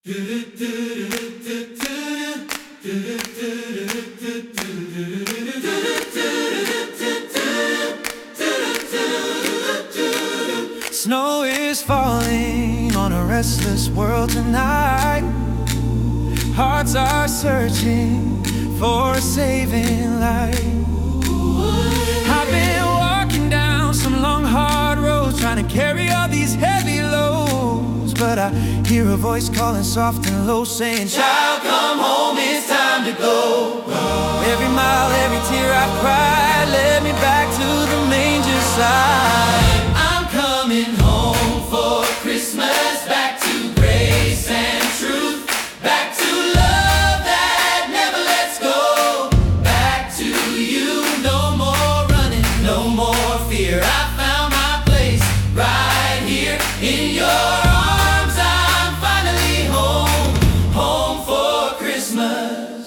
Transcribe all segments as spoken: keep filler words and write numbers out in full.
Snow is falling on a restless world tonight. Hearts are searching for a saving light. I've been walking down some long hard roads, trying to carry all these heavy loads, but I hear a voice calling soft and low, saying, "Child, come home, it's time to go." Every mile, every tear I've cried led me back to the manger side. I'm coming home for Christmas, back to grace and truth, back to love that never lets go, back to you. No more running, no more fear. I found my place right here in your arms. I'm finally home, home for Christmas.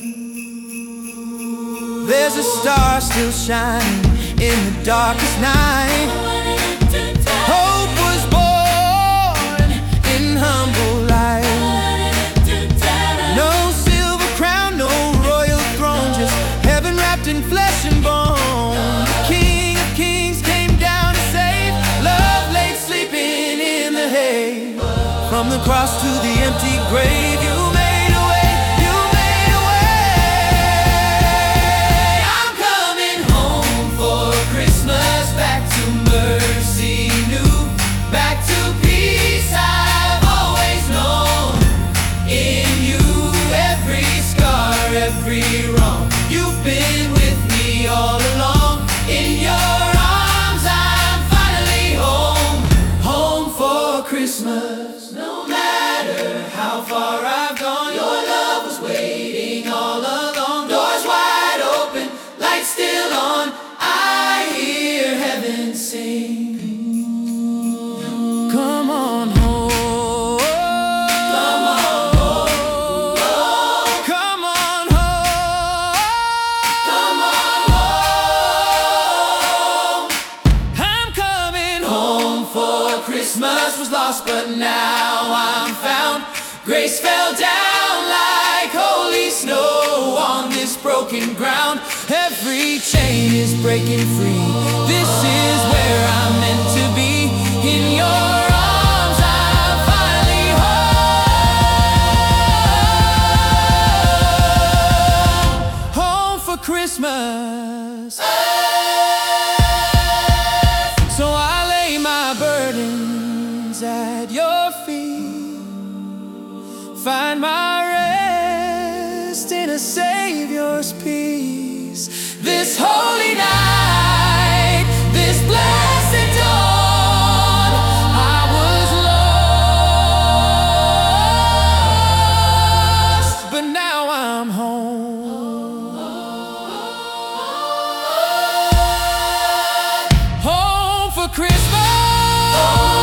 There's a star still shining in the darkest night. Hope was born in humble light. No silver crown, no royal throne, just heaven wrapped in flesh and bone. King of kings came down to save. Love laid sleeping in the hay. From the cross to the empty grave, you made a way, you made a way. I'm coming home for Christmas, back to mercy new, back to peace I've always known. In you, every scar, every wrong, you've been with me all along. In your arms I'm finally home, home for Christmas. No matter how far I've gone, your love was waiting all along. Doors wide open, lights still on, I hear heaven sing. Come on home, come on home, come on home, come on home. I'm coming home for Christmas. Was lost but now I'm found. Grace fell down like holy snow on this broken ground. Every chain is breaking free. This is where I'm meant to be. In your arms I'm finally home, home for Christmas. So I lay my burdens at your feet, find my rest in a Savior's peace. This holy night, this blessed dawn, I was lost, but now I'm home, home for Christmas.